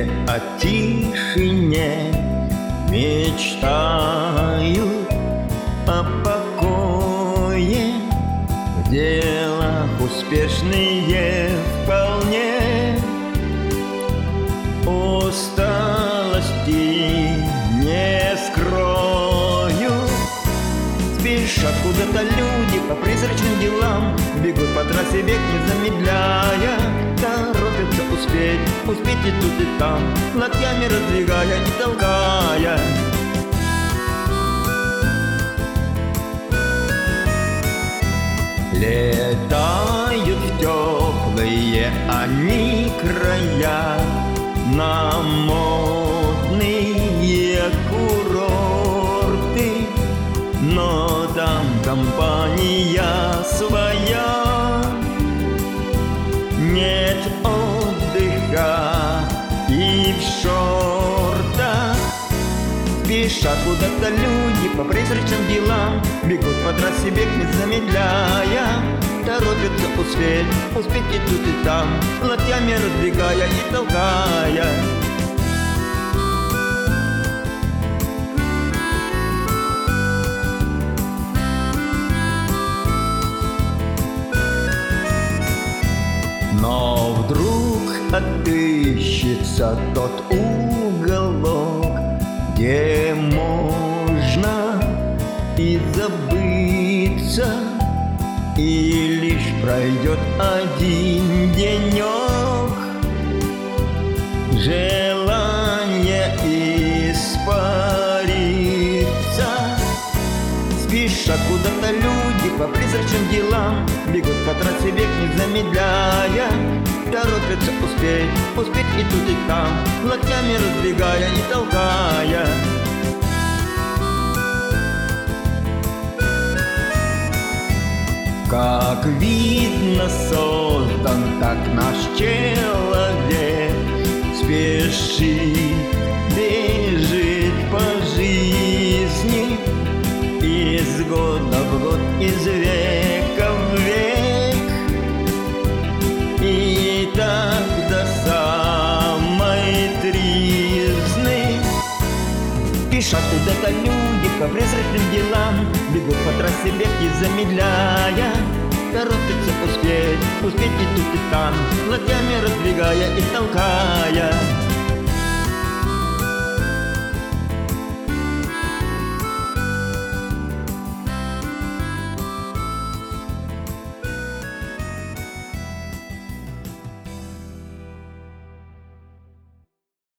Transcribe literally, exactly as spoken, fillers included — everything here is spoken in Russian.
где о тишине мечтаю, о покое, в делах успешные вполне. Усталости не скрою, спешат куда-то люди по призрачным делам, бегут по трассе, бег не замедляя, торопятся успеть, успеть и тут и там, локтями раздвигая и толкая. Летают в теплые они края, на модные курорты, но там компания своя, нет отдыха и в шортах. Спешат куда-то люди по призрачным делам, бегут по трассе, бег не замедляя, торопятся успеть, успеть и тут и там, локтями раздвигая и толкая. Но вдруг отыщется тот уголок, где можно и забыться, и лишь пройдет один денек, желание испарится. Спешат куда-то люди по призрачным делам, бегут по трассе, бег не замедляя, торопятся успеть, успеть и тут и там, локтями раздвигая и толкая. Как видно, создан так наш человек, спешит, бежит по жизни, из года в год, из века в век, и так до самой тризны. Спешат куда-то люди по призрачным делам, бегут по трассе, бег не замедляя, торопятся успеть, успеть и тут и там, локтями раздвигая и толкая.